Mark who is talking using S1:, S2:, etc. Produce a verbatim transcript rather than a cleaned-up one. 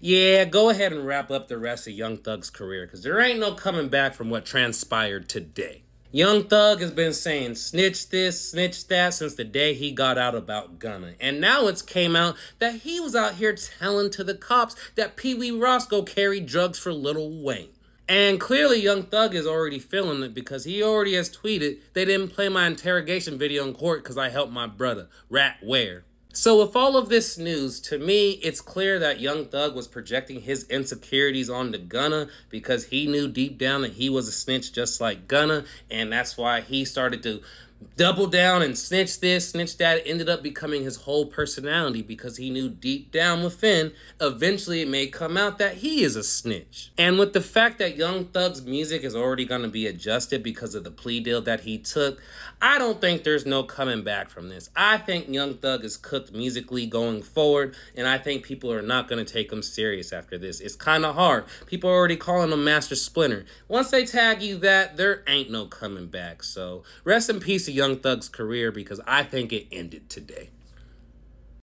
S1: Yeah, go ahead and wrap up the rest of Young Thug's career, because there ain't no coming back from what transpired today. Young Thug has been saying snitch this, snitch that since the day he got out about Gunna. And now it's came out that he was out here telling to the cops that Pee Wee Roscoe carried drugs for Lil Wayne. And clearly Young Thug is already feeling it because he already has tweeted, "They didn't play my interrogation video in court because I helped my brother. Rat where?" So with all of this news, to me, it's clear that Young Thug was projecting his insecurities onto Gunna because he knew deep down that he was a snitch just like Gunna, and that's why he started to double down and snitch this, snitch that. It ended up becoming his whole personality because he knew deep down within, eventually it may come out that he is a snitch. And with the fact that Young Thug's music is already going to be adjusted because of the plea deal that he took, I don't think there's no coming back from this. I think Young Thug is cooked musically going forward, and I think people are not going to take him serious after this. It's kind of hard. People are already calling him Master Splinter. Once they tag you that, there ain't no coming back. So rest in peace to Young Thug's career because I think it ended today.